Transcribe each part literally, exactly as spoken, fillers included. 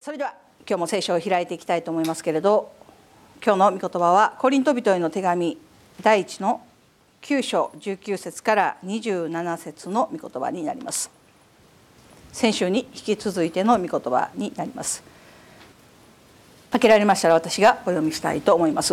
それでは今日も聖書を開いていきたいと思いますけれど、今日の御言葉はコリント人への手紙第一のきゅう章じゅうきゅう節からにじゅうなな節の御言葉になります。先週に引き続いての御言葉になります。開けられましたら私がお読みしたいと思います。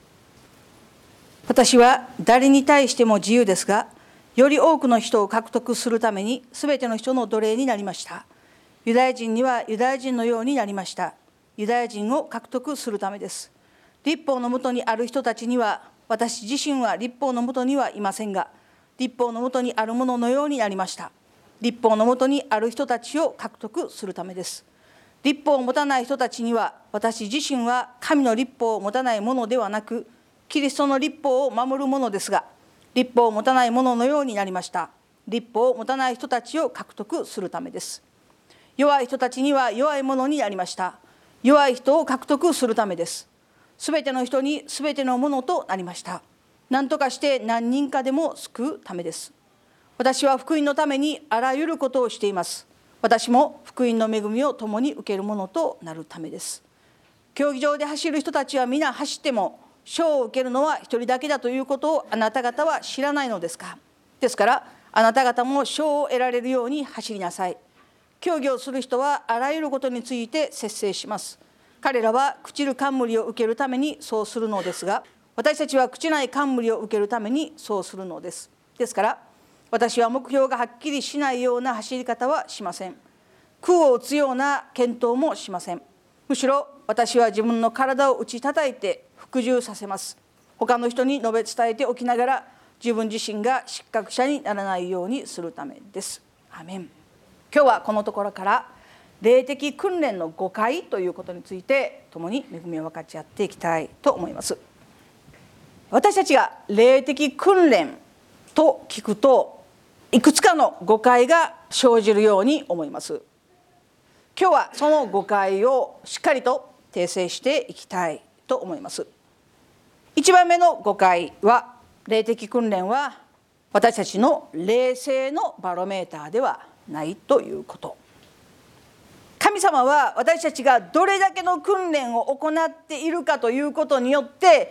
私は誰に対しても自由ですが、より多くの人を獲得するためにすべての人の奴隷になりました。ユダヤ人にはユダヤ人のようになりました。ユダヤ人を獲得するためです。律法のもとにある人たちには、私自身は律法のもとにはいませんが、律法のもとにあるもののようになりました。律法のもとにある人たちを獲得するためです。律法を持たない人たちには、私自身は神の律法を持たないものではなく、キリストの律法を守るものですが、律法を持たないもののようになりました。律法を持たない人たちを獲得するためです。弱い人たちには弱いものになりました。弱い人を獲得するためです。すべての人にすべてのものとなりました。何とかして何人かでも救うためです。私は福音のためにあらゆることをしています。私も福音の恵みを共に受けるものとなるためです。競技場で走る人たちは皆走っても、賞を受けるのは一人だけだということをあなた方は知らないのですか。ですからあなた方も賞を得られるように走りなさい。競技をする人はあらゆることについて節制します。彼らは朽ちる冠を受けるためにそうするのですが、私たちは朽ちない冠を受けるためにそうするのです。ですから私は目標がはっきりしないような走り方はしません。空を打つような検討もしません。むしろ私は自分の体を打ち叩いて服従させます。他の人に述べ伝えておきながら、自分自身が失格者にならないようにするためです。アメン。今日はこのところから霊的訓練の誤解ということについて共に恵みを分かち合っていきたいと思います。私たちが霊的訓練と聞くと、いくつかの誤解が生じるように思います。今日はその誤解をしっかりと訂正していきたいと思います。いちばんめの誤解は、霊的訓練は私たちの霊性のバロメーターではないということ。神様は私たちがどれだけの訓練を行っているかということによって、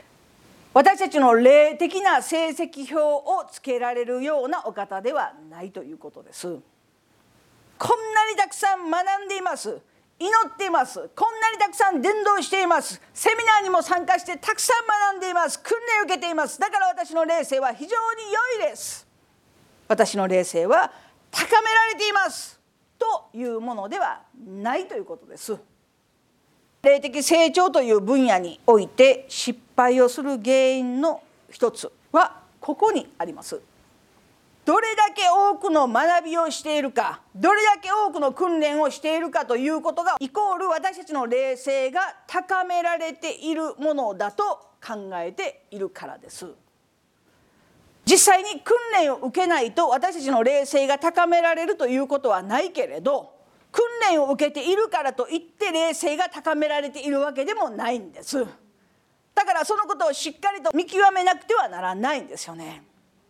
私たちの霊的な成績表をつけられるようなお方ではないということです。こんなにたくさん学んでいます、祈っています、こんなにたくさん伝道しています、セミナーにも参加してたくさん学んでいます、訓練を受けています、だから私の霊性は非常に良いです、私の霊性は高められていますというものではないということです。霊的成長という分野において失敗をする原因の一つはここにあります。どれだけ多くの学びをしているか、どれだけ多くの訓練をしているかということがイコール私たちの霊性が高められているものだと考えているからです。実際に訓練を受けないと私たちの霊性が高められるということはないけれど、訓練を受けているからといって霊性が高められているわけでもないんです。だからそのことをしっかりと見極めなくてはならないんですよね。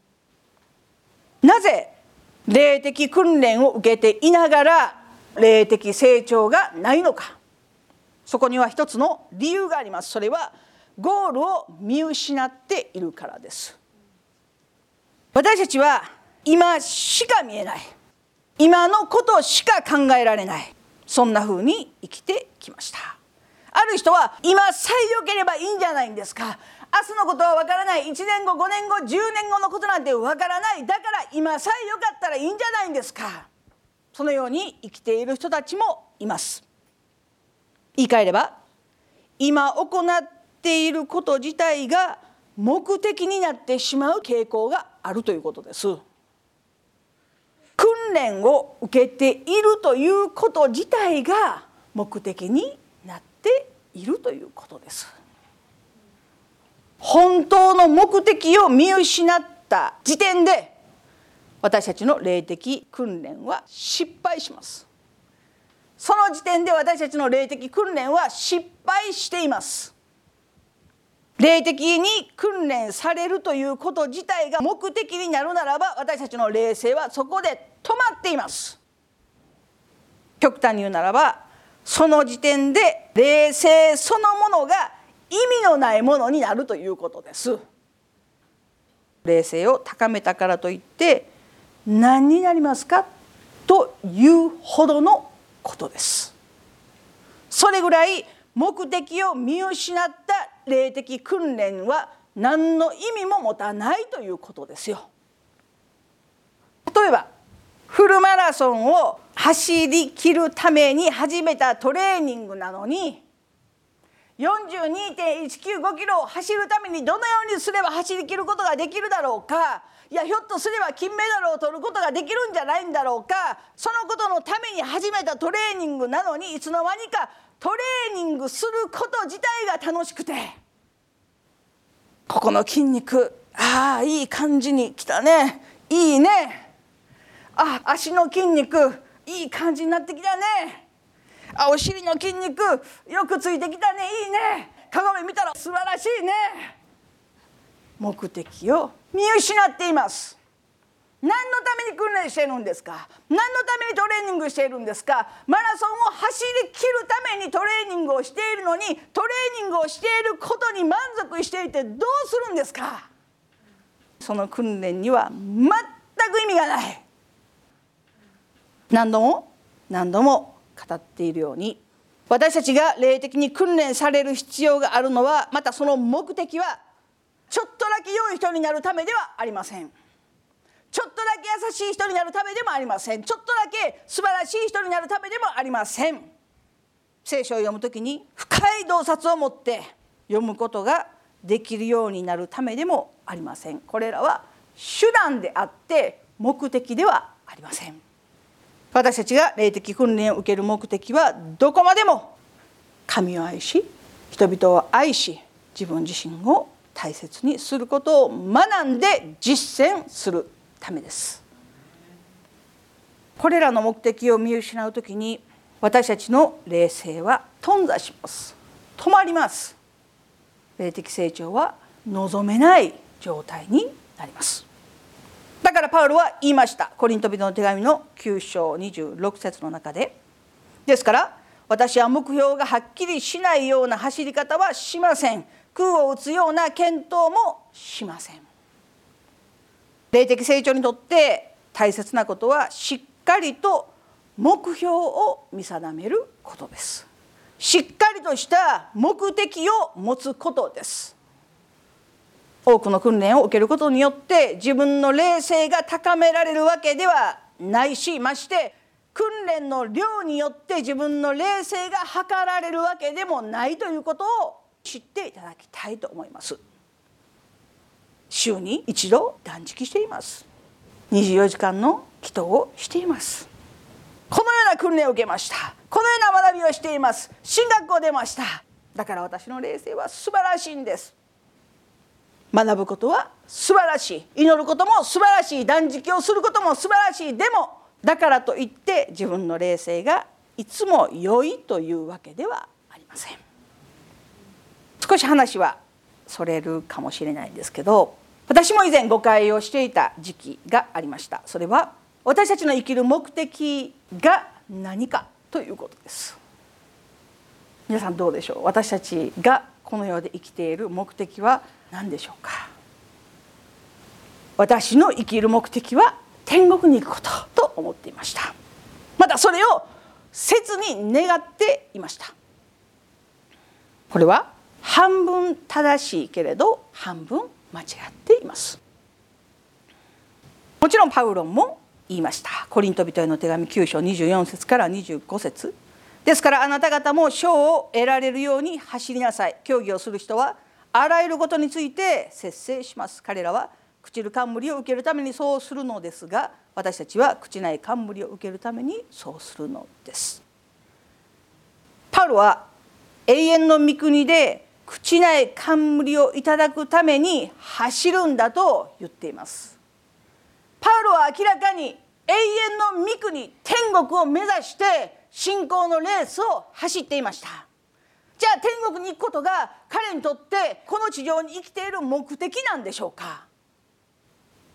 なぜ霊的訓練を受けていながら霊的成長がないのか。そこには一つの理由があります。それはゴールを見失っているからです。私たちは今しか見えない、今のことしか考えられない、そんな風に生きてきました。ある人は今さえ良ければいいんじゃないんですか、明日のことはわからない、いちねんご、ごねんご、じゅうねんごのことなんてわからない、だから今さえ良かったらいいんじゃないんですか。そのように生きている人たちもいます。言い換えれば、今行っていること自体が目的になってしまう傾向があるということです。訓練を受けているということ自体が目的になっているということです。本当の目的を見失った時点で私たちの霊的訓練は失敗します。その時点で私たちの霊的訓練は失敗しています。霊的に訓練されるということ自体が目的になるならば、私たちの霊性はそこで止まっています。極端に言うならば、 その時点で霊性そのものが意味のないものになるということです。霊性を高めたからといって何になりますかというほどのことです。それぐらい目的を見失った霊的訓練は何の意味も持たないということですよ。例えばフルマラソンを走り切るために始めたトレーニングなのに よんじゅうにてんいちきゅうご キロを走るためにどのようにすれば走り切ることができるだろうか、いやひょっとすれば金メダルを取ることができるんじゃないんだろうか、そのことのために始めたトレーニングなのにいつの間にかトレーニングすること自体が楽しくて、ここの筋肉ああいい感じにきたね、いいね、あ足の筋肉いい感じになってきたね、あお尻の筋肉よくついてきたね、いいね、鏡見たら素晴らしいね。目的を見失っています。何のために訓練しているんですか、何のためにトレーニングしているんですか。マラソンを走り切るためにトレーニングをしているのに、トレーニングをしていることに満足していてどうするんですか。その訓練には全く意味がない。何度も何度も語っているように、私たちが霊的に訓練される必要があるのは、またその目的はちょっとだけ良い人になるためではありません。ちょっとだけ優しい人になるためでもありません。ちょっとだけ素晴らしい人になるためでもありません。聖書を読むときに深い洞察を持って読むことができるようになるためでもありません。これらは手段であって目的ではありません。私たちが霊的訓練を受ける目的はどこまでも神を愛し、人々を愛し、自分自身を大切にすることを学んで実践するためです。これらの目的を見失うときに私たちの霊性は頓挫します。止まります。霊的成長は望めない状態になります。だからパウロは言いました。コリント人の手紙のきゅう章にじゅうろく節の中で、ですから私は目標がはっきりしないような走り方はしません。空を打つような検討もしません。霊的成長にとって大切なことはしっかりと目標を見定めることです。しっかりとした目的を持つことです。多くの訓練を受けることによって自分の霊性が高められるわけではないし、まして訓練の量によって自分の霊性が測られるわけでもないということを知っていただきたいと思います。週に一度断食しています。にじゅうよじかんの祈祷をしています。このような訓練を受けました。このような学びをしています。進学校出ました。だから私の霊性は素晴らしいんです。学ぶことは素晴らしい、祈ることも素晴らしい、断食をすることも素晴らしい。でもだからといって自分の霊性がいつも良いというわけではありません。少し話はそれるかもしれないんですけど、私も以前誤解をしていた時期がありました。それは私たちの生きる目的が何かということです。皆さんどうでしょう。私たちがこの世で生きている目的は何でしょうか。私の生きる目的は天国に行くことと思っていました。またそれを切に願っていました。これは半分正しいけれど半分間違っています。もちろんパウロも言いました。コリント人への手紙きゅう章にじゅうよん節からにじゅうご節ですからあなた方も賞を得られるように走りなさい。競技をする人はあらゆることについて節制します。彼らは朽ちる冠を受けるためにそうするのですが、私たちは朽ちない冠を受けるためにそうするのです。パウロは永遠の御国で朽ちない冠をいただくために走るんだと言っています。パウロは明らかに永遠の御国、天国を目指して信仰のレースを走っていました。じゃあ天国に行くことが彼にとってこの地上に生きている目的なんでしょうか。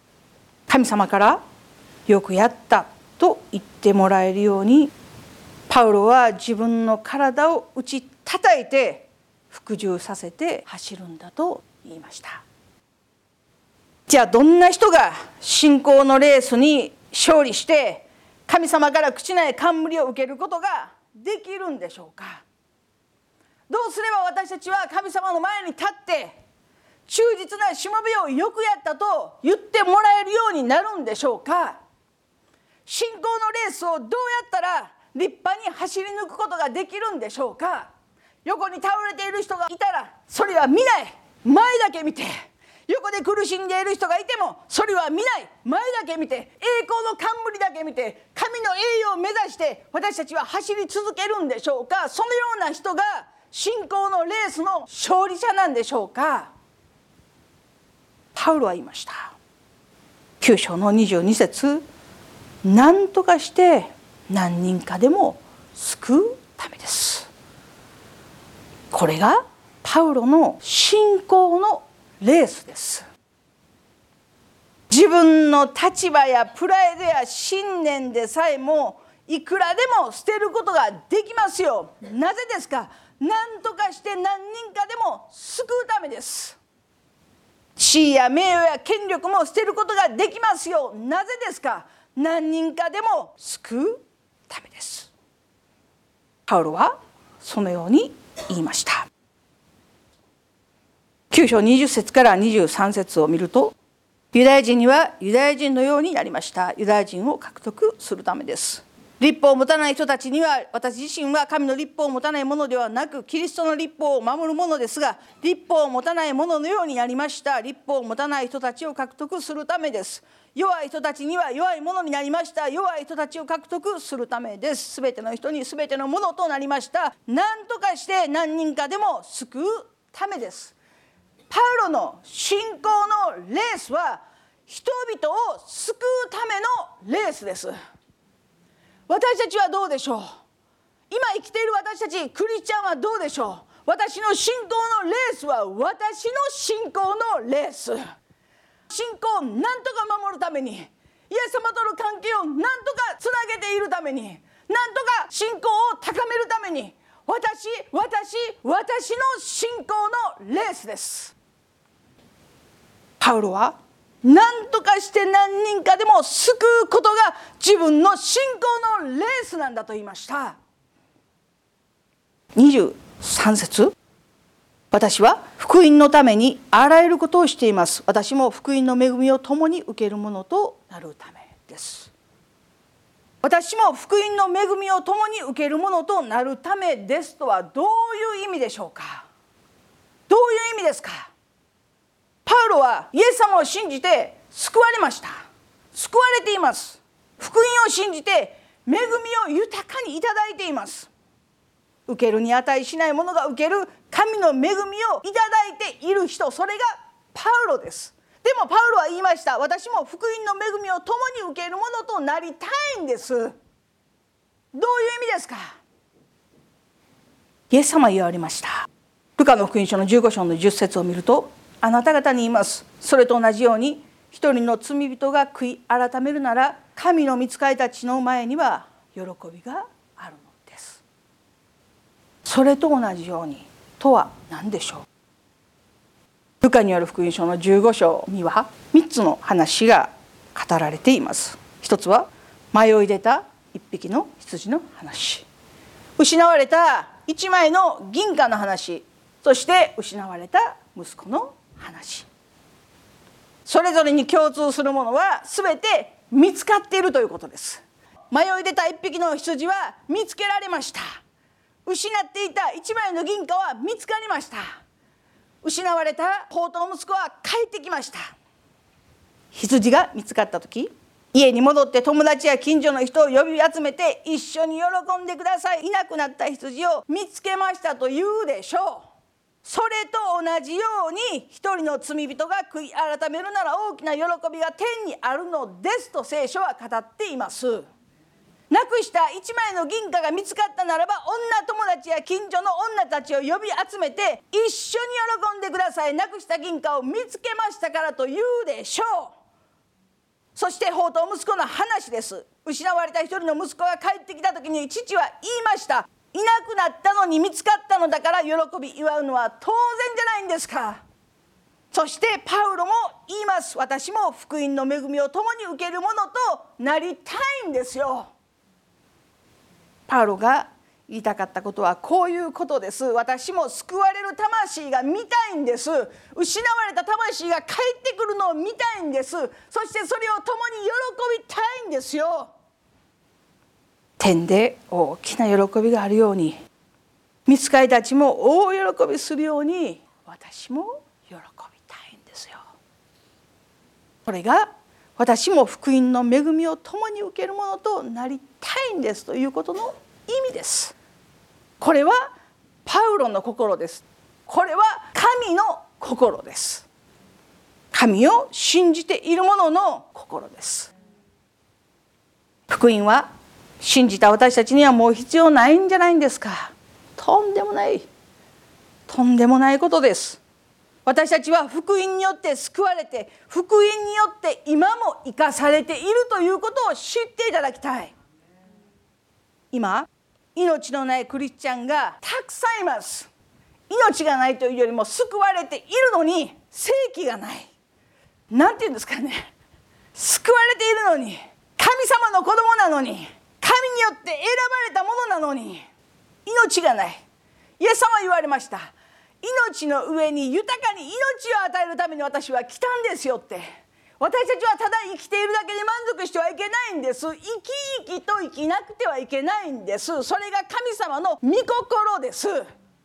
神様からよくやったと言ってもらえるようにパウロは自分の体を打ち叩いて服従させて走るんだと言いました。じゃあどんな人が信仰のレースに勝利して神様から口ない冠を受けることができるんでしょうか。どうすれば私たちは神様の前に立って忠実なしもべをよくやったと言ってもらえるようになるんでしょうか。信仰のレースをどうやったら立派に走り抜くことができるんでしょうか。横に倒れている人がいたらそれは見ない、前だけ見て、横で苦しんでいる人がいてもそれは見ない、前だけ見て、栄光の冠だけ見て、神の栄誉を目指して私たちは走り続けるんでしょうか。そのような人が信仰のレースの勝利者なんでしょうか。パウロは言いました。きゅう章のにじゅうに節、何とかして何人かでも救うためです。これがパウロの信仰のレースです。自分の立場やプライドや信念でさえもいくらでも捨てることができますよ。なぜですか。何とかして何人かでも救うためです。地位や名誉や権力も捨てることができますよ。なぜですか。何人かでも救うためです。パウロはそのように言いました。きゅう章にじゅう節からにじゅうさん節を見ると、ユダヤ人にはユダヤ人のようになりました。ユダヤ人を獲得するためです。律法を持たない人たちには、私自身は神の律法を持たないものではなくキリストの律法を守るものですが、律法を持たないもののようになりました。律法を持たない人たちを獲得するためです。弱い人たちには弱いものになりました。弱い人たちを獲得するためです。すべての人にすべてのものとなりました。何とかして何人かでも救うためです。パウロの信仰のレースは人々を救うためのレースです。私たちはどうでしょう。今生きている私たちクリスチャンはどうでしょう。私の信仰のレースは私の信仰のレース。信仰を何とか守るために、イエス様との関係を何とかつなげているために、何とか信仰を高めるために、私私私の信仰のレースです。パウロは何とかして何人かでも救うことが自分の信仰のレースなんだと言いました。にじゅうさん節、私は福音のためにあらゆることをしています。私も福音の恵みを共に受けるものとなるためです。私も福音の恵みを共に受けるものとなるためですとはどういう意味でしょうか。どういう意味ですか。パウロはイエス様を信じて救われました。救われています。福音を信じて恵みを豊かにいただいています。受けるに値しないものが受ける神の恵みをいただいている人、それがパウロです。でもパウロは言いました。私も福音の恵みを共に受けるものとなりたいんです。どういう意味ですか。イエス様は言われました。ルカの福音書のじゅうご章のじゅっ節を見ると、あなた方に言います。それと同じように一人の罪人が悔い改めるなら、神の御使いたちの前には喜びがあるのです。それと同じようにとは何でしょう。ルカによる福音書のじゅうご章にはみっつの話が語られています。一つは迷い出た一匹の羊の話、失われた一枚の銀貨の話、そして失われた息子の話。それぞれに共通するものは全て見つかっているということです。迷い出た一匹の羊は見つけられました。失っていた一枚の銀貨は見つかりました。失われた放蕩息子は帰ってきました。羊が見つかった時、家に戻って友達や近所の人を呼び集めて一緒に喜んでください。いなくなった羊を見つけましたと言うでしょう。それと同じように一人の罪人が悔い改めるなら大きな喜びが天にあるのですと聖書は語っています。なくした一枚の銀貨が見つかったならば、女友達や近所の女たちを呼び集めて一緒に喜んでください。なくした銀貨を見つけましたからと言うでしょう。 そして放蕩息子の話です。失われた一人の息子が帰ってきた時に父は言いました。いなくなったのに見つかったのだから喜び祝うのは当然じゃないんですか。そしてパウロも言います。私も福音の恵みを共に受けるものとなりたいんですよ。パウロが言いたかったことはこういうことです。私も救われる魂が見たいんです。失われた魂が帰ってくるのを見たいんです。そしてそれを共に喜びたいんですよ。天で大きな喜びがあるように、御使いたちも大喜びするように、私も喜びたいんですよ。これが私も福音の恵みを共に受けるものとなりたいんですということの意味です。これはパウロの心です。これは神の心です。神を信じている者の心です。福音は信じた私たちにはもう必要ないんじゃないんですか。とんでもないとんでもないことです。私たちは福音によって救われて、福音によって今も生かされているということを知っていただきたい。今命のないクリスチャンがたくさんいます。命がないというよりも救われているのに生気がない、なんていうんですかね、救われているのに、神様の子供なのに、神によって選ばれたものなのに命がない。イエス様は言われました。命の上に豊かに命を与えるために私は来たんですよって。私たちはただ生きているだけで満足してはいけないんです。生き生きと生きなくてはいけないんです。それが神様の御心です。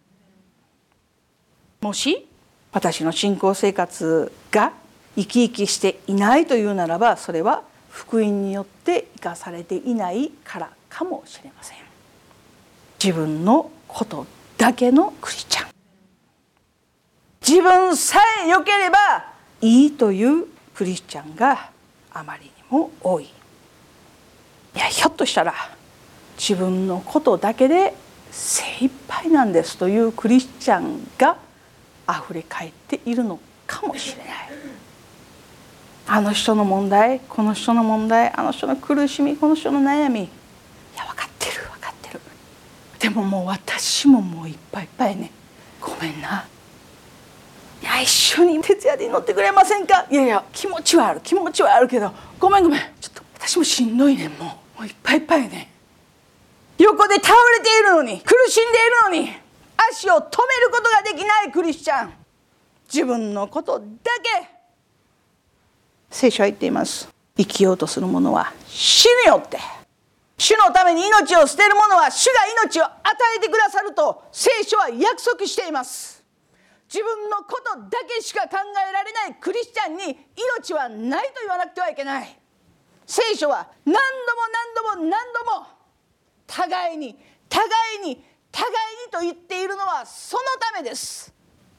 もし私の信仰生活が生き生きしていないというならば、それは福音によって生かされていないからかもしれません。自分のことだけのクリスチャン、自分さえ良ければいいというクリスチャンがあまりにも多い。いや、ひょっとしたら自分のことだけで精一杯なんですというクリスチャンがあふれかえっているのかもしれない。あの人の問題、この人の問題、あの人の苦しみ、この人の悩み、いや分かってる分かってる、でももう私ももういっぱいいっぱいね、ごめんな、いや一緒に徹夜で祈ってくれませんか。いやいや気持ちはある気持ちはあるけど、ごめんごめん、ちょっと私もしんどいねん、もうもういっぱいいっぱいね。横で倒れているのに、苦しんでいるのに、足を止めることができないクリスチャン、自分のことだけ。聖書は言っています。生きようとする者は死ぬよって。主のために命を捨てる者は主が命を与えてくださると聖書は約束しています。自分のことだけしか考えられないクリスチャンに命はないと言わなくてはいけない。聖書は何度も何度も何度も互いに互いに互いにと言っているのはそのためです。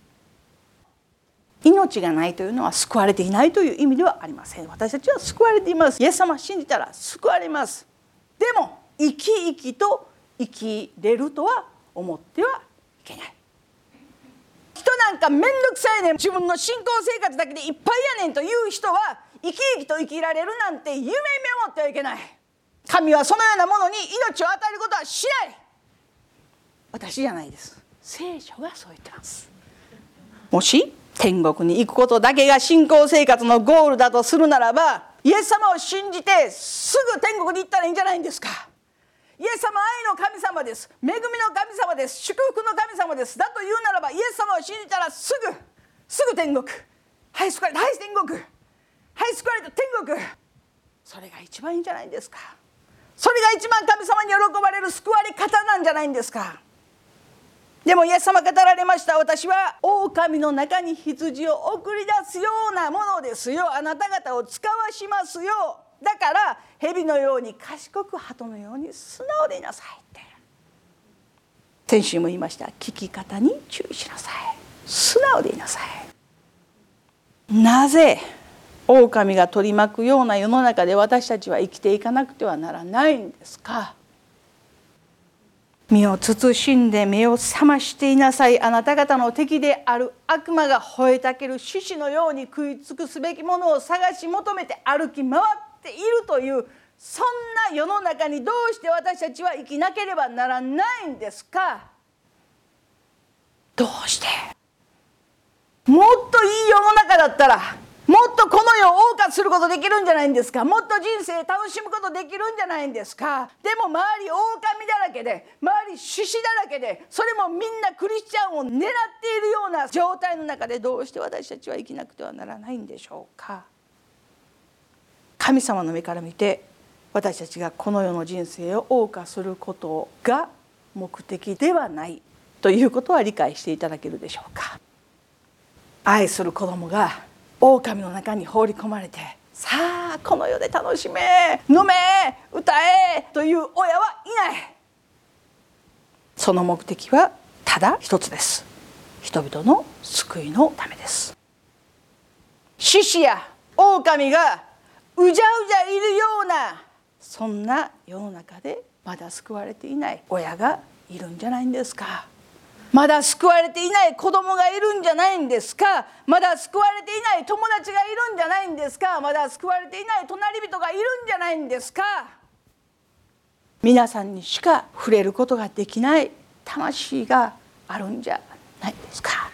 命がないというのは救われていないという意味ではありません。私たちは救われています。イエス様を信じたら救われます。でも生き生きと生きれるとは思ってはいけない。人なんかめんどくさいねん、自分の信仰生活だけでいっぱいやねんという人は生き生きと生きられるなんて夢見思ってはいけない。神はそのようなものに命を与えることはしない。私じゃないです。聖書がそう言ってます。もし天国に行くことだけが信仰生活のゴールだとするならば、イエス様を信じてすぐ天国に行ったらいいんじゃないんですか。イエス様は愛の神様です。恵みの神様です。祝福の神様です。だと言うならば、イエス様を信じたらすぐすぐ天国、はい救われた、はい天国、はい救われた天国、それが一番いいんじゃないんですか。それが一番神様に喜ばれる救われ方なんじゃないんですか。でもイエス様語られました。私は狼の中に羊を送り出すようなものですよ。あなた方を使わしますよ。だから蛇のように賢く鳩のように素直でいなさいって。先週も言いました。聞き方に注意しなさい。素直でいなさい。なぜ狼が取り巻くような世の中で私たちは生きていかなくてはならないんですか。 身を慎んで目を覚ましていなさい。あなた方の敵である悪魔が吠えたける獅子のように食い尽くすべきものを探し求めて歩き回っているという、そんな世の中にどうして私たちは生きなければならないんですか？どうして？もっといい世の中だったら、もっとこの世を謳歌することできるんじゃないんですか？もっと人生楽しむことできるんじゃないんですか？でも周り狼だらけで、周り獅子だらけで、それもみんなクリスチャンを狙っているような状態の中で、どうして私たちは生きなくてはならないんでしょうか？神様の目から見て、私たちがこの世の人生を謳歌することが目的ではないということは理解していただけるでしょうか？愛する子供が狼の中に放り込まれて、さあこの世で楽しめ、飲め、歌えという親はいない。その目的はただ一つです。人々の救いのためです。獅子や狼がうじゃうじゃいるような、そんな世の中でまだ救われていない親がいるんじゃないんですか？まだ救われていない子供がいるんじゃないんですか？まだ救われていない友達がいるんじゃないんですか？まだ救われていない隣人がいるんじゃないんですか？皆さんにしか触れることができない魂があるんじゃないですか？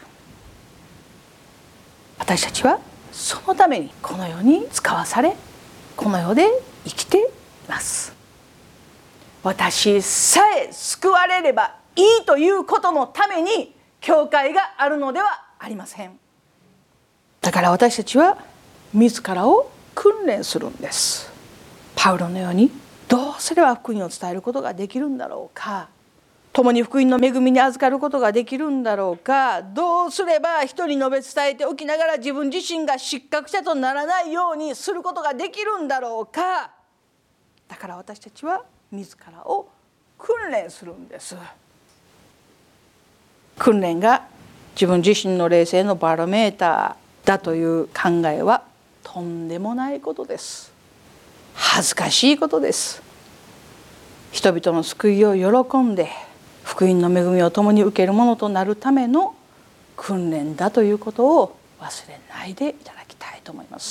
私たちはそのためにこの世に使わされ、この世で生きています。私さえ救われればいいということのために教会があるのではありません。だから私たちは自らを訓練するんです。パウロのように、どうすれば福音を伝えることができるんだろうか、共に福音の恵みに預かることができるんだろうか、どうすれば人に述べ伝えておきながら自分自身が失格者とならないようにすることができるんだろうか。だから私たちは自らを訓練するんです。訓練が自分自身の霊性のバロメーターだという考えはとんでもないことです。恥ずかしいことです。人々の救いを喜んで福音の恵みを共に受けるものとなるための訓練だということを忘れないでいただきたいと思います。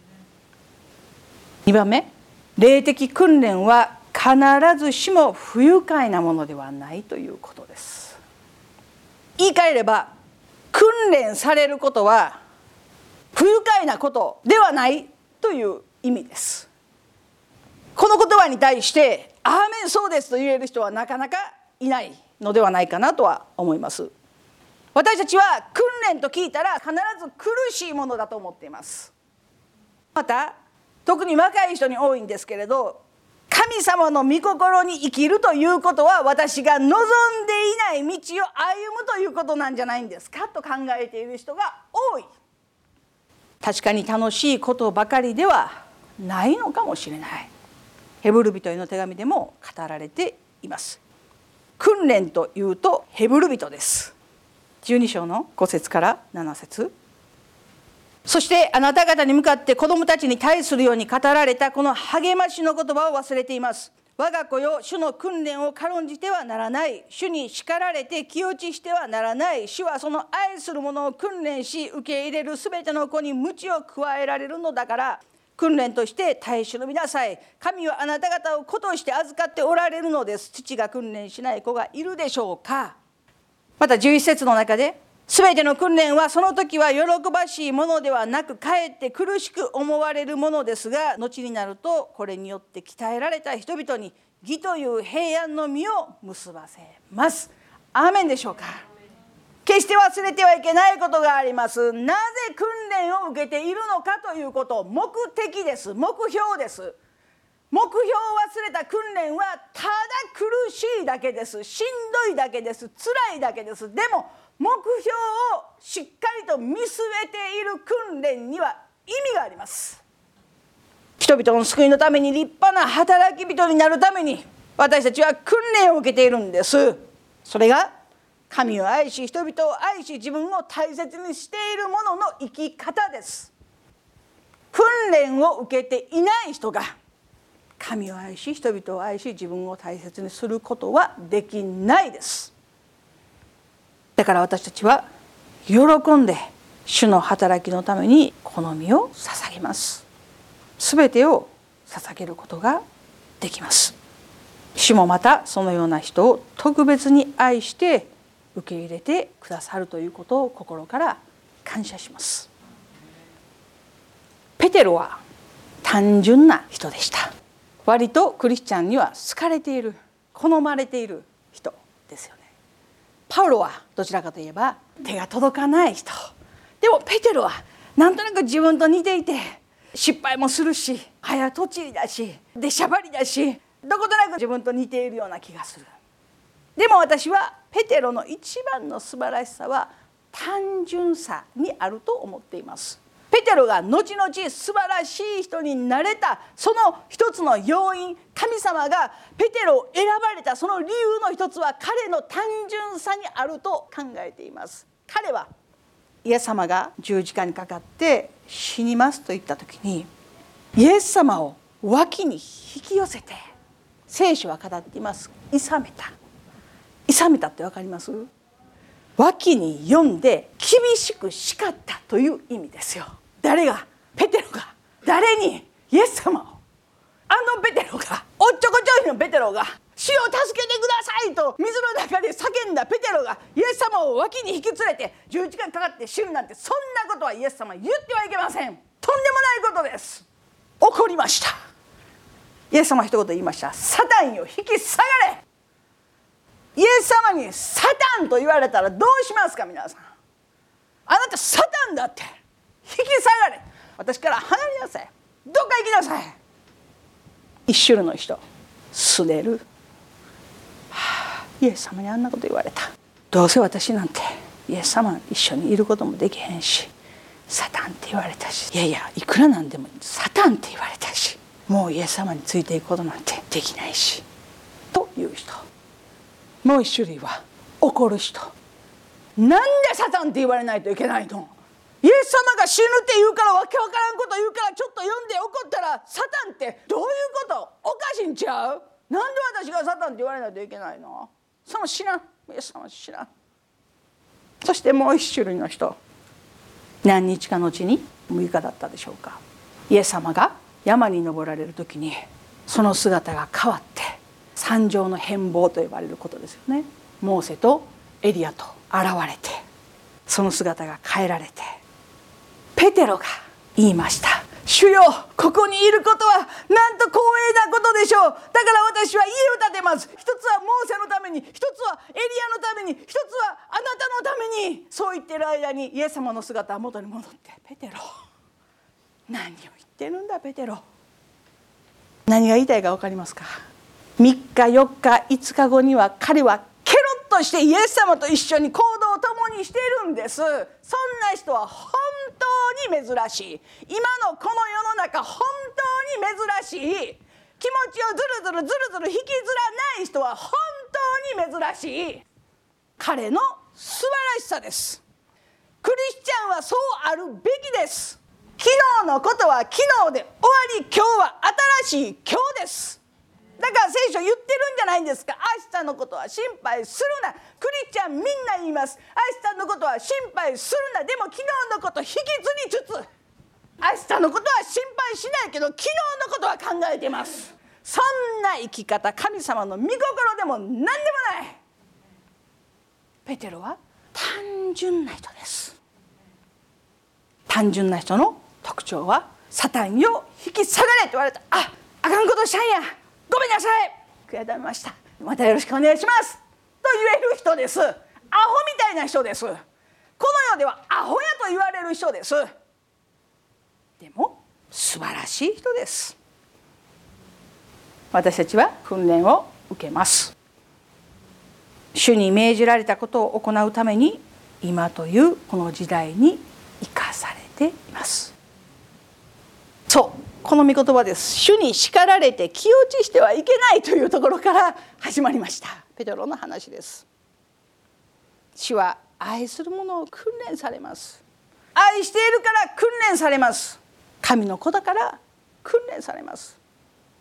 にばんめ、霊的訓練は必ずしも不愉快なものではないということです。言い換えれば、訓練されることは不愉快なことではないという意味です。この言葉に対してアーメンそうですと言える人はなかなかいないのではないかなとは思います。私たちは訓練と聞いたら必ず苦しいものだと思っています。また特に若い人に多いんですけれど、神様の御心に生きるということは私が望んでいない道を歩むということなんじゃないんですかと考えている人が多い。確かに楽しいことばかりではないのかもしれない。ヘブル人への手紙でも語られています。訓練というとヘブル人です。じゅうに章のご節からなな節。そしてあなた方に向かって子供たちに対するように語られたこの励ましの言葉を忘れています。我が子よ、主の訓練を軽んじてはならない。主に叱られて気落ちしてはならない。主はその愛する者を訓練し、受け入れるすべての子に鞭を加えられるのだから、訓練として耐え忍びなさい。神はあなた方を子として預かっておられるのです。父が訓練しない子がいるでしょうか。またじゅういち節の中で、すべての訓練はその時は喜ばしいものではなく、かえって苦しく思われるものですが、後になるとこれによって鍛えられた人々に義という平安の実を結ばせます。アーメンでしょうか。決して忘れてはいけないことがあります。なぜ訓練を受けているのかということ、目的です。目標です。目標を忘れた訓練はただ苦しいだけです。しんどいだけです。辛いだけです。でも目標をしっかりと見据えている訓練には意味があります。人々の救いのために、立派な働き人になるために、私たちは訓練を受けているんです。それが神を愛し、人々を愛し、自分を大切にしている者の生き方です。訓練を受けていない人が神を愛し、人々を愛し、自分を大切にすることはできないです。だから私たちは喜んで主の働きのためにこの身を捧げます。すべてを捧げることができます。主もまたそのような人を特別に愛して受け入れてくださるということを心から感謝します。ペテロは単純な人でした。割とクリスチャンには好かれている、好まれている人ですよね。パウロはどちらかといえば手が届かない人。でもペテロはなんとなく自分と似ていて、失敗もするし、早とちりだし、出しゃばりだし、どことなく自分と似ているような気がする。でも私はペテロの一番の素晴らしさは単純さにあると思っています。ペテロが後々素晴らしい人になれたその一つの要因、神様がペテロを選ばれたその理由の一つは彼の単純さにあると考えています。彼はイエス様が十字架にかかって死にますと言った時に、イエス様を脇に引き寄せて、聖書は語っています。いさめた。いさめたって分かります？脇に読んで厳しく叱ったという意味ですよ。誰が？ペテロが。誰に？イエス様を。あのペテロが、おっちょこちょいのペテロが、主を助けてくださいと水の中で叫んだペテロがイエス様を脇に引き連れて十字架にかかって死ぬなんて、そんなことはイエス様は言ってはいけません。とんでもないことです。怒りました。イエス様は一言言いました。サタンよ引き下がれ。イエス様にサタンと言われたらどうしますか？皆さん、あなたサタンだって、引き下がれ、私から離れなさい、どっか行きなさい。一種類の人すねる、はあ、イエス様にあんなこと言われた。どうせ私なんてイエス様と一緒にいることもできへんし、サタンって言われたし、いやいやいくらなんでもサタンって言われたし、もうイエス様についていくことなんてできないしという人。もう一種類は怒る人。なんでサタンって言われないといけないの？イエス様が死ぬって言うからわけわからんこと言うからちょっと読んで怒ったらサタンってどういうこと？おかしいんちゃう？なんで私がサタンって言われないといけないの？その知らん、イエス様は知らん。そしてもう一種類の人、何日か後にむいかだったでしょうか、イエス様が山に登られる時にその姿が変わって、山上の変貌と呼ばれることですよね。モーセとエリアと現れて、その姿が変えられて、ペテロが言いました。主よ、ここにいることはなんと光栄なことでしょう。だから私は家を建てます。一つはモーセのために、一つはエリアのために、一つはあなたのために。そう言ってる間にイエス様の姿は元に戻って、ペテロ、何を言ってるんだペテロ。何が言いたいか分かりますか？みっかよっかいつかごには彼はケロッとしてイエス様と一緒に行動を共にしているんです。そんな人は本当に珍しい。今のこの世の中、本当に珍しい。気持ちをずるずるずるずる引きずらない人は本当に珍しい。彼の素晴らしさです。クリスチャンはそうあるべきです。昨日のことは昨日で終わり、今日は新しい今日です。だから聖書言ってるんじゃないんですか。明日のことは心配するな。クリスチャンみんな言います。明日のことは心配するな。でも昨日のこと引きずりつつ、明日のことは心配しないけど昨日のことは考えてます。そんな生き方、神様の御心でも何でもない。ペテロは単純な人です。単純な人の特徴は、サタンよ引き下がれと言われた。あ、あかんことしたんや、ごめんなさい、悔やみました、またよろしくお願いしますと言える人です。アホみたいな人です。この世ではアホやと言われる人です。でも素晴らしい人です。私たちは訓練を受けます。主に命じられたことを行うために、今というこの時代に生かされています。そう、この御言葉です。主に叱られて気落ちしてはいけないというところから始まりました。ペテロの話です。主は愛する者を訓練されます。愛しているから訓練されます。神の子だから訓練されます。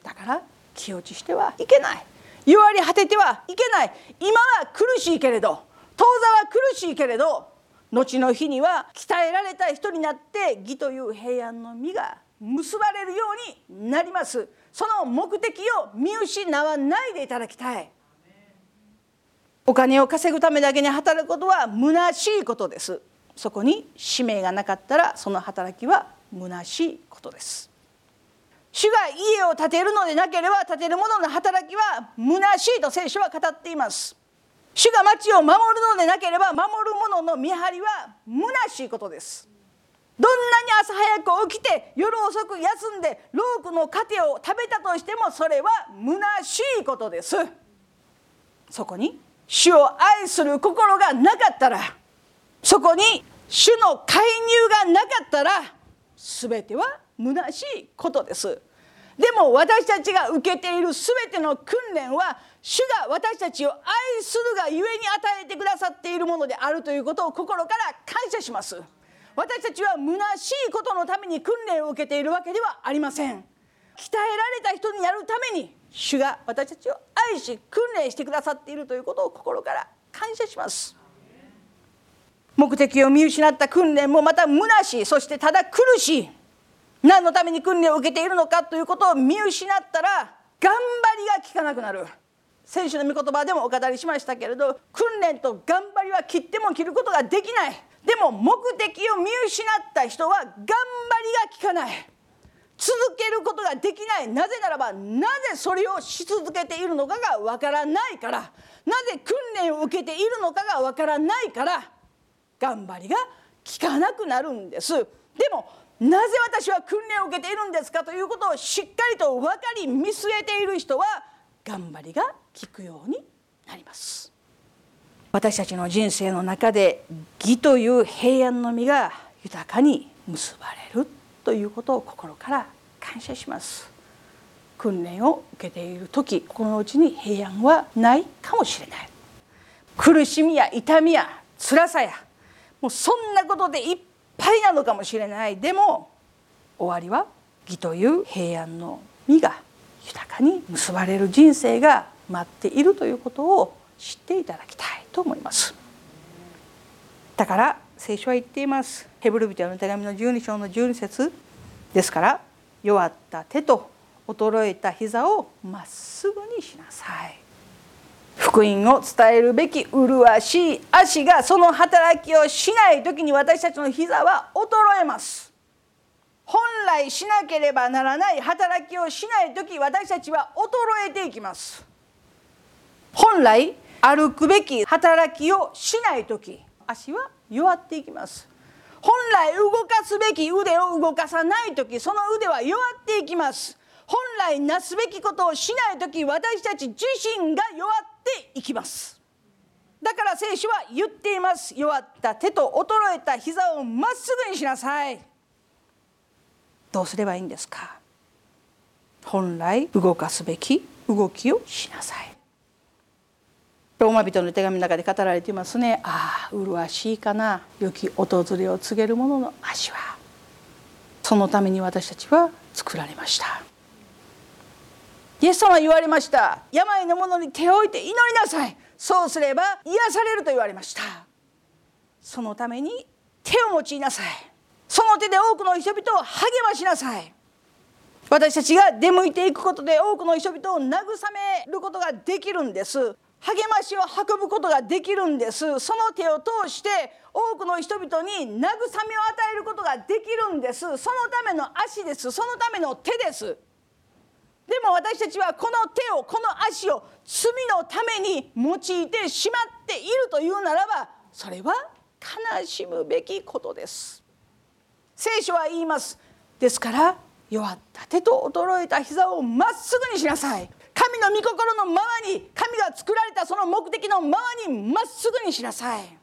だから気落ちしてはいけない。弱り果ててはいけない。今は苦しいけれど、当座は苦しいけれど、後の日には鍛えられた人になって義という平安の実が結ばれるようになります。その目的を見失わないでいただきたい。お金を稼ぐためだけに働くことは虚しいことです。そこに使命がなかったらその働きは虚しいことです。主が家を建てるのでなければ建てる者の働きは虚しいと聖書は語っています。主が町を守るのでなければ守る者の見張りは虚しいことです。どんなに朝早く起きて夜遅く休んで労苦の糧を食べたとしてもそれは虚しいことです。そこに主を愛する心がなかったら、そこに主の介入がなかったら全ては虚しいことです。でも私たちが受けている全ての訓練は主が私たちを愛するがゆえに与えてくださっているものであるということを心から感謝します。私たちは虚しいことのために訓練を受けているわけではありません。鍛えられた人になるために主が私たちを愛し訓練してくださっているということを心から感謝します。目的を見失った訓練もまた虚しい、そしてただ苦しい。何のために訓練を受けているのかということを見失ったら頑張りが効かなくなる。先週の御言葉でもお語りしましたけれど、訓練と頑張りは切っても切ることができない。でも目的を見失った人は頑張りが効かない、続けることができない。なぜならば、なぜそれをし続けているのかがわからないから、なぜ訓練を受けているのかがわからないから、頑張りが効かなくなるんです。でもなぜ私は訓練を受けているんですかということをしっかりと分かり見据えている人は頑張りが効くようになります。私たちの人生の中で義という平安の実が豊かに結ばれるということを心から感謝します。訓練を受けている時、心の内に平安はないかもしれない。苦しみや痛みや辛さやもうそんなことでいっぱいなのかもしれない。でも終わりは義という平安の実が豊かに結ばれる人生が待っているということを知っていただきたいと思います。だから聖書は言っています。ヘブル人への手紙のじゅうに章のじゅうに節ですから、弱った手と衰えた膝をまっすぐにしなさい。福音を伝えるべき麗しい足がその働きをしないときに私たちの膝は衰えます。本来しなければならない働きをしないとき、私たちは衰えていきます。本来歩くべき働きをしないとき、足は弱っていきます。本来動かすべき腕を動かさないとき、その腕は弱っていきます。本来なすべきことをしないとき、私たち自身が弱っていきます。だから聖書は言っています。弱った手と衰えた膝をまっすぐにしなさい。どうすればいいんですか。本来動かすべき動きをしなさい。ローマ人の手紙の中で語られていますね。ああ、麗しいかな、良き訪れを告げる者の足は。そのために私たちは作られました。イエス様は言われました。病の者に手を置いて祈りなさい。そうすれば癒されると言われました。そのために手を用いなさい。その手で多くの人々を励ましなさい。私たちが出向いていくことで多くの人々を慰めることができるんです。励ましを運ぶことができるんです。その手を通して多くの人々に慰めを与えることができるんです。そのための足です。そのための手です。でも私たちはこの手を、この足を罪のために用いてしまっているというならば、それは悲しむべきことです。聖書は言います。ですから弱った手と衰えた膝をまっすぐにしなさい。神の御心のままに、神が作られたその目的のままにまっすぐにしなさい。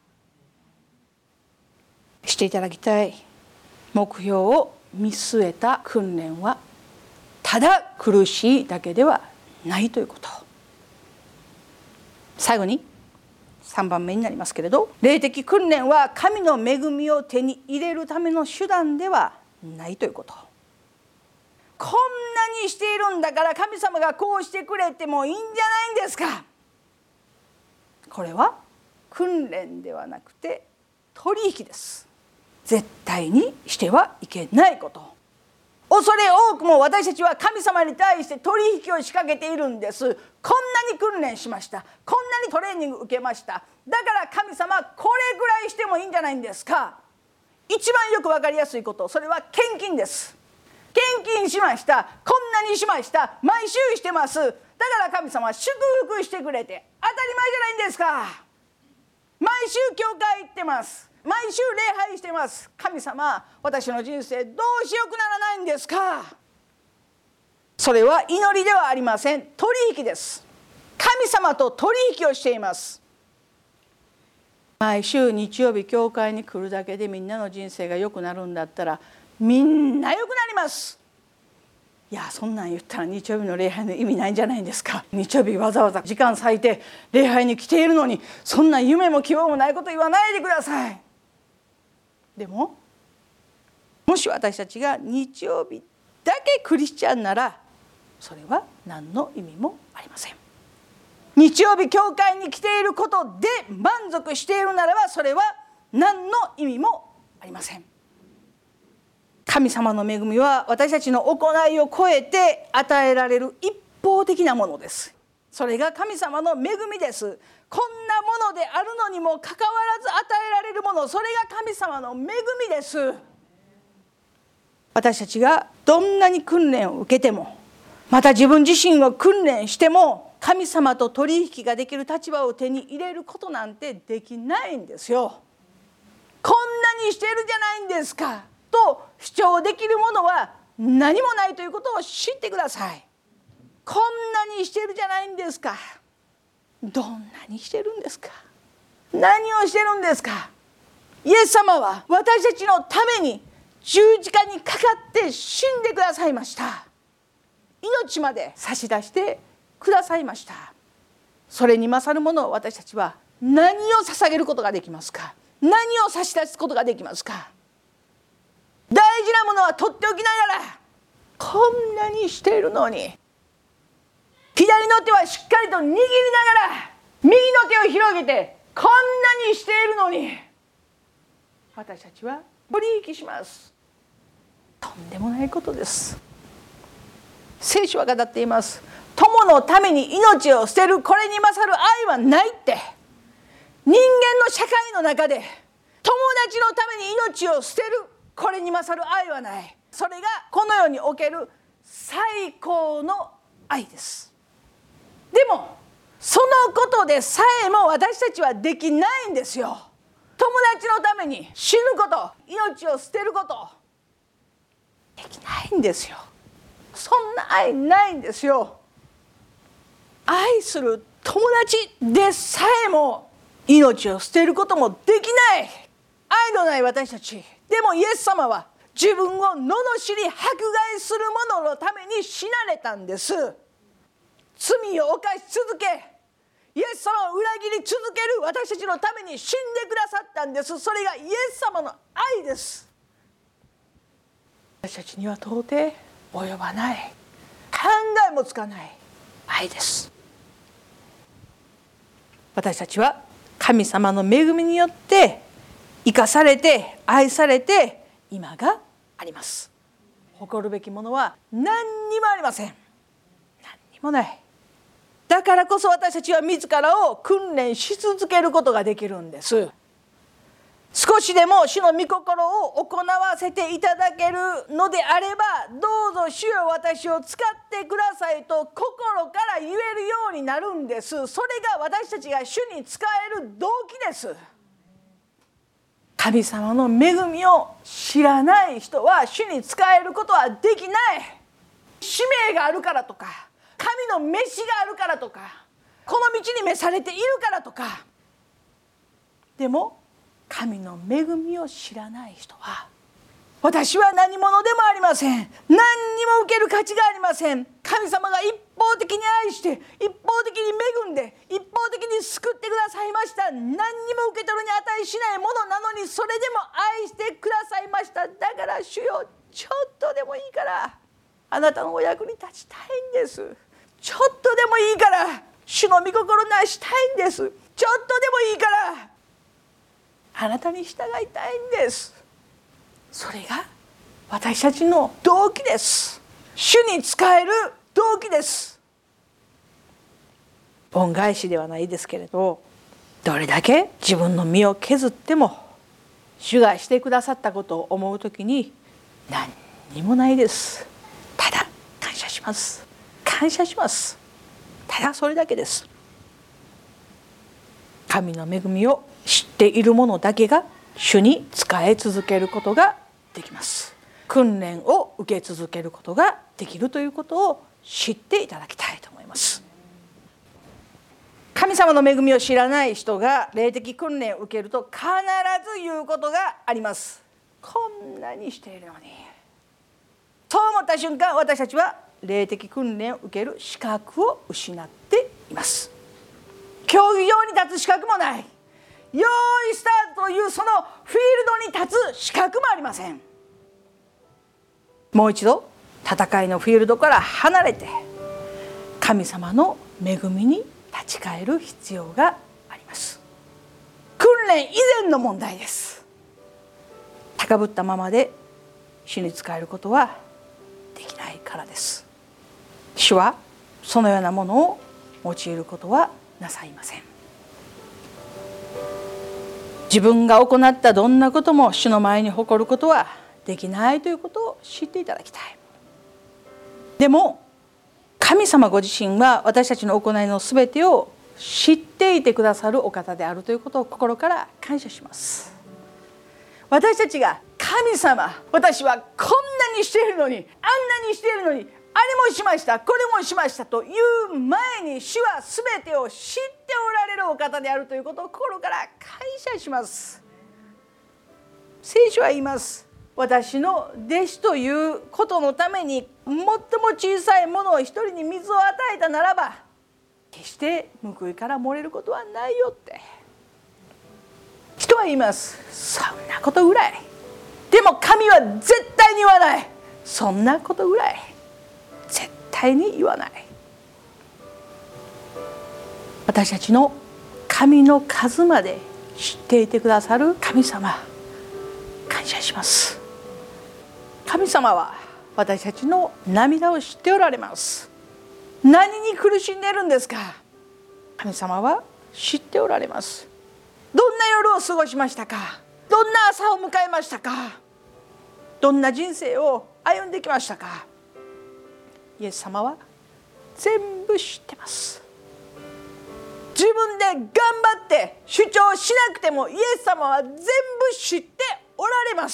していただきたい目標を見据えた訓練はただ苦しいだけではないということ。最後にさんばんめになりますけれど、霊的訓練は神の恵みを手に入れるための手段ではないということ。 こんなにしているんだから神様がこうしてくれてもいいんじゃないんですか。これは訓練ではなくて取引です。絶対にしてはいけないこと。恐れ多くも私たちは神様に対して取引を仕掛けているんです。こんなに訓練しました、こんなにトレーニング受けました、だから神様これぐらいしてもいいんじゃないんですか。一番よく分かりやすいこと、それは献金です。献金しました、こんなにしました、毎週してます、だから神様は祝福してくれて当たり前じゃないんですか。毎週教会行ってます、毎週礼拝してます、神様私の人生どうしよくならないんですか。それは祈りではありません、取引です。神様と取引をしています。毎週日曜日教会に来るだけでみんなの人生が良くなるんだったらみんな良くなります。いや、そんなん言ったら日曜日の礼拝の意味ないんじゃないんですか。日曜日わざわざ時間割いて礼拝に来ているのに、そんな夢も希望もないこと言わないでください。でももし私たちが日曜日だけクリスチャンならそれは何の意味もありません。日曜日教会に来ていることで満足しているならばそれは何の意味もありません。神様の恵みは私たちの行いを超えて与えられる一方的なものです。それが神様の恵みです。こんなものであるのにもかかわらず与えられるもの、それが神様の恵みです。私たちがどんなに訓練を受けても、また自分自身を訓練しても、神様と取引ができる立場を手に入れることなんてできないんですよ。こんなにしてるじゃないんですかと主張できるものは何もないということを知ってください。こんなにしてるじゃないんですか。どんなにしてるんですか。何をしてるんですか。イエス様は私たちのために十字架にかかって死んでくださいました。命まで差し出してくださいました。それに勝るものを私たちは何を捧げることができますか。何を差し出すことができますか。大事なものは取っておきながらこんなにしているのに、左の手はしっかりと握りながら右の手を広げてこんなにしているのに、私たちは取引します。とんでもないことです。聖書は語っています。友のために命を捨てる、これに勝る愛はないって。人間の社会の中で友達のために命を捨てる、これに勝る愛はない。それがこの世における最高の愛です。でもそのことでさえも私たちはできないんですよ。友達のために死ぬこと、命を捨てることできないんですよ。そんな愛ないんですよ。愛する友達でさえも命を捨てることもできない愛のない私たち。でもイエス様は自分を罵り迫害する者のために死なれたんです。罪を犯し続け、イエス様を裏切り続ける私たちのために死んでくださったんです。それがイエス様の愛です。私たちには到底及ばない、考えもつかない愛です。私たちは神様の恵みによって生かされて愛されて今があります。誇るべきものは何にもありません。何にもない。だからこそ私たちは自らを訓練し続けることができるんです。少しでも主の御心を行わせていただけるのであれば、どうぞ主よ私を使ってくださいと心から言えるようになるんです。それが私たちが主に使える動機です。神様の恵みを知らない人は主に使えることはできない。使命があるからとか、神の召しがあるからとか、この道に召されているからとか、でも神の恵みを知らない人は、私は何者でもありません、何にも受ける価値がありません、神様が一方的に愛して一方的に恵んで一方的に救ってくださいました、何にも受け取るに値しないものなのにそれでも愛してくださいました。だから主よ、ちょっとでもいいからあなたのお役に立ちたいんです。ちょっとでもいいから主の御心なしたいんです。ちょっとでもいいからあなたに従いたいんです。それが私たちの動機です。主に仕える動機です。恩返しではないですけれど、どれだけ自分の身を削っても主がしてくださったことを思うときに何にもないです。ただ感謝します。感謝します。ただそれだけです。神の恵みを知っている者だけが主に仕え続けることができます。訓練を受け続けることができるということを知っていただきたいと思います。神様の恵みを知らない人が霊的訓練を受けると必ず言うことがあります。こんなにしているのに。そう思った瞬間、私たちは霊的訓練を受ける資格を失っています。競技場に立つ資格もない。用意スタートというそのフィールドに立つ資格もありません。もう一度戦いのフィールドから離れて神様の恵みに立ち返る必要があります。訓練以前の問題です。高ぶったままで主に仕えることはできないからです。主はそのようなものを用いることはなさいません。自分が行ったどんなことも主の前に誇ることはできないということを知っていただきたい。でも神様ご自身は私たちの行いのすべてを知っていてくださるお方であるということを心から感謝します。私たちが神様、私はこんなにしているのに、あんなにしているのに、あれもしました、これもしましたという前に主はすべてを知っておられるお方であるということを心から感謝します。聖書は言います。私の弟子ということのために最も小さいものを一人に水を与えたならば決して報いから漏れることはないよって人は言います。そんなことぐらい。でも神は絶対に言わない。そんなことぐらい絶対に言わない。私たちの神の数まで知っていてくださる神様、感謝します。神様は私たちの涙を知っておられます。何に苦しんでいるんですか。神様は知っておられます。どんな夜を過ごしましたか。どんな朝を迎えましたか。どんな人生を歩んできましたか。イエス様は全部知ってます。自分で頑張って主張しなくてもイエス様は全部知っておられます。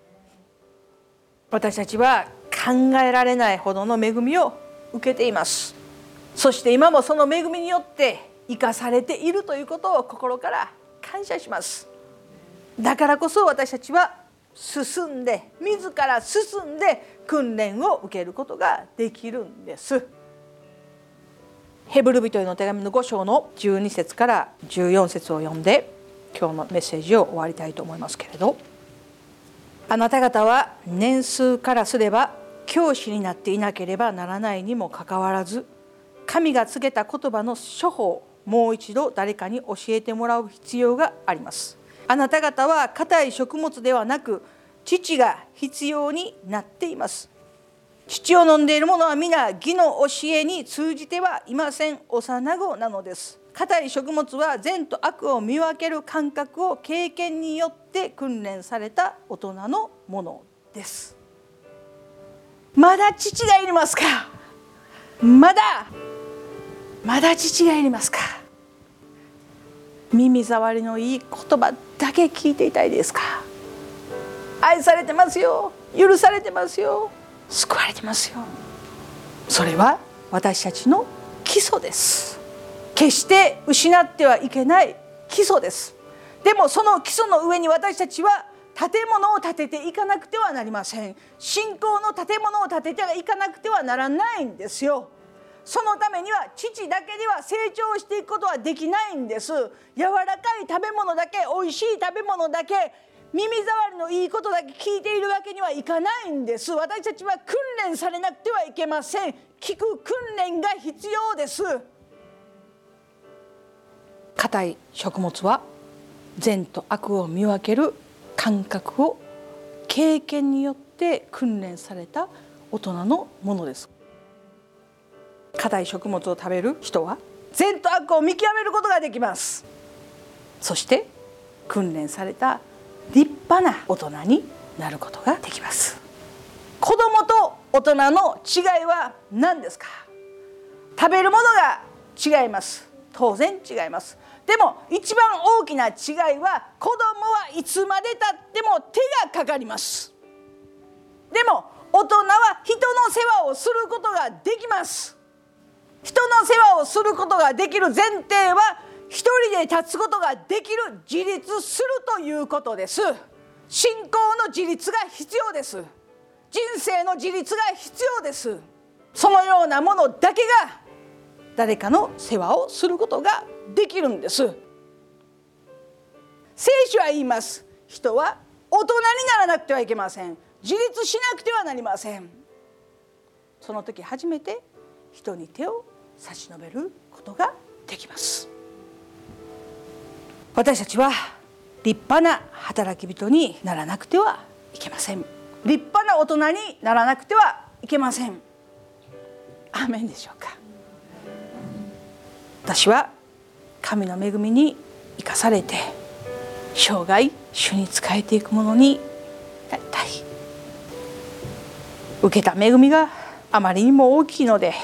私たちは考えられないほどの恵みを受けています。そして今もその恵みによって生かされているということを心から感謝します。だからこそ私たちは進んで自ら進んで訓練を受けることができるんです。ヘブル人への手紙のご章のじゅうに節からじゅうよん節を読んで今日のメッセージを終わりたいと思いますけれど、あなた方は年数からすれば教師になっていなければならないにもかかわらず、神が告げた言葉の処方をもう一度誰かに教えてもらう必要があります。あなた方は固い食物ではなく乳が必要になっています。乳を飲んでいる者は皆義の教えに通じてはいません。幼子なのです。固い食物は善と悪を見分ける感覚を経験によって訓練された大人のものです。まだ乳がいりますか。まだまだ乳がいりますか。耳障りのいい言葉だけ聞いていたいですか。愛されてますよ、許されてますよ、救われてますよ。それは私たちの基礎です。決して失ってはいけない基礎です。でもその基礎の上に私たちは建物を建てていかなくてはなりません。信仰の建物を建てていかなくてはならないんですよ。そのためには父だけでは成長していくことはできないんです。柔らかい食べ物だけ、おいしい食べ物だけ、 耳障りのいいことだけ聞いているわけにはいかないんです。私たちは訓練されなくてはいけません。聞く訓練が必要です。硬い食物は善と悪を見分ける感覚を経験によって訓練された大人のものです。硬い食物を食べる人は善と悪を見極めることができます。そして訓練された立派な大人になることができます。子供と大人の違いは何ですか？食べるものが違います。当然違います。でも一番大きな違いは、子供はいつまでたっても手がかかります。でも大人は人の世話をすることができます。人の世話をすることができる前提は、一人で立つことができる自立するということです。信仰の自立が必要です。人生の自立が必要です。そのようなものだけが誰かの世話をすることができるんです。聖書は言います。人は大人にならなくてはいけません。自立しなくてはなりません。その時初めて人に手を差し伸べることができます。私たちは立派な働き人にならなくてはいけません。立派な大人にならなくてはいけません。アーメンでしょうか。私は神の恵みに生かされて生涯主に仕えていくものになりたい。受けた恵みがあまりにも大きいので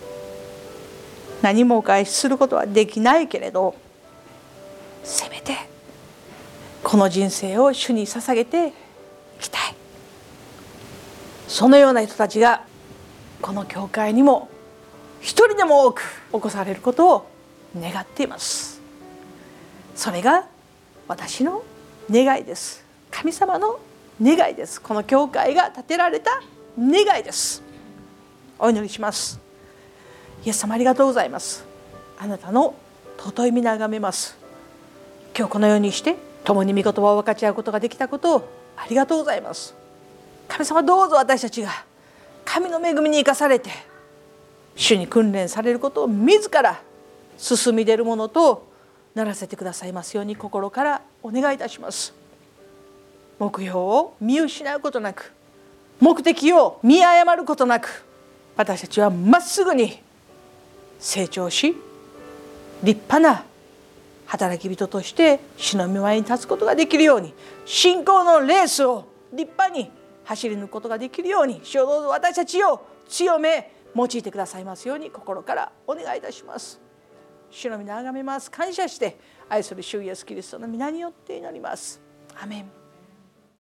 何もお返しすることはできないけれど、せめてこの人生を主に捧げていきたい。そのような人たちがこの教会にも一人でも多く起こされることを願っています。それが私の願いです。神様の願いです。この教会が建てられた願いです。お祈りします。イエス様ありがとうございます。あなたの尊い皆をあがめます。今日このようにして共に御言葉を分かち合うことができたことをありがとうございます。神様どうぞ私たちが神の恵みに生かされて主に訓練されることを自ら進み出るものとならせてくださいますように心からお願いいたします。目標を見失うことなく、目的を見誤ることなく、私たちはまっすぐに成長し立派な働き人として主の御前に立つことができるように、信仰のレースを立派に走り抜くことができるように、主をどうぞ私たちを強め用いてくださいますように心からお願いいたします。主の皆をあがめます。感謝して愛する主イエスキリストの皆によって祈ります。アメン。